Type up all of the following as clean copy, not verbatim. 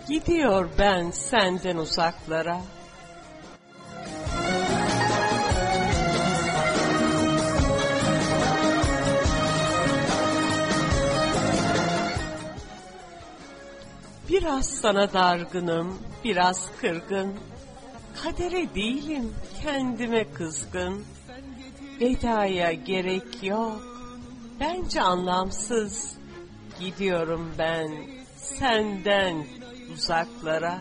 Gidiyor ben senden uzaklara. Biraz sana dargınım, biraz kırgın. Kadere değilim, kendime kızgın. Vedaya gerek yok, bence anlamsız. Gidiyorum ben senden uzaklara.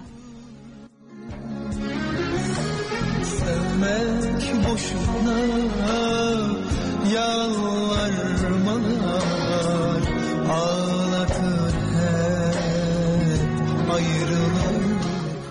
Sevmek boşuna, yalvarmalar ağlatır hep ayrılık.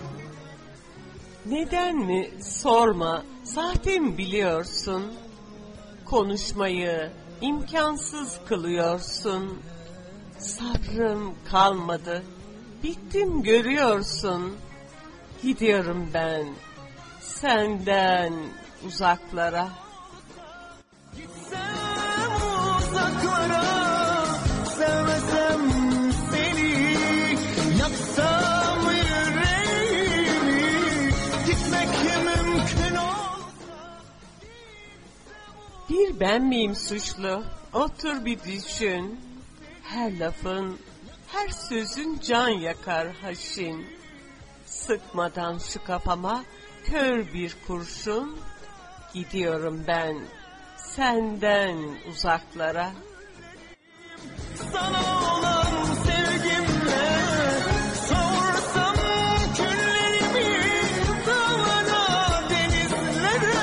Neden mi sorma, zaten biliyorsun. Konuşmayı imkansız kılıyorsun. Sabrım kalmadı, bittim görüyorsun. Gidiyorum ben senden uzaklara. Gitsem uzaklara, sevmesem seni, yaksam yüreğimi, gitmek mümkün olsa. Bir ben miyim suçlu? Otur bir düşün. Her lafın, her sözün can yakar haşin. Sıkmadan şu kafama kör bir kurşun. Gidiyorum ben senden uzaklara. Sana olan sevgimle sorsam küllerimi dağlara, denizlere.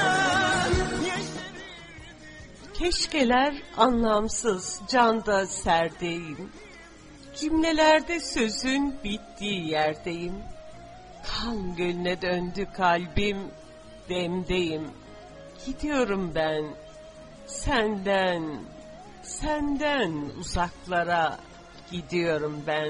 Keşkeler anlamsız, canda serdeyim. Cümlelerde sözün bittiği yerdeyim. Kan gölüne döndü kalbim, demdeyim. Gidiyorum ben senden uzaklara. Gidiyorum ben.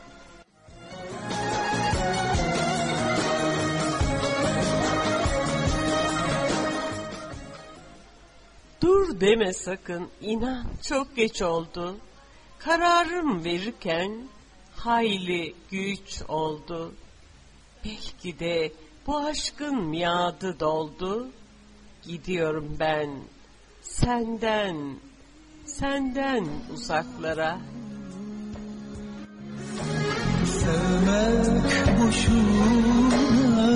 Dur deme sakın, inan çok geç oldu. Kararım verirken hayli güç oldu. Belki de bu aşkın miadı doldu. Gidiyorum ben senden uzaklara. Sevmek boşuna,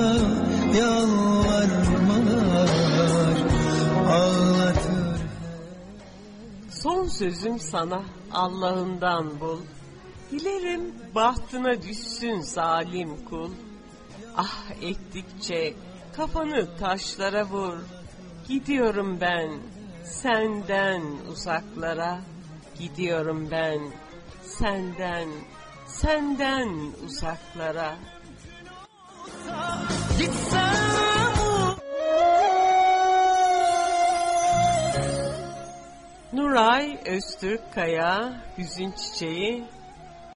yalvarmalar ağlatır. Son sözüm sana, Allah'ından bul. Dilerim bahtına düşsün zalim kul. Ah ettikçe kafanı taşlara vur. Gidiyorum ben senden uzaklara. Gidiyorum ben senden uzaklara. Nuray Öztürkkaya, Hüzün Çiçeği.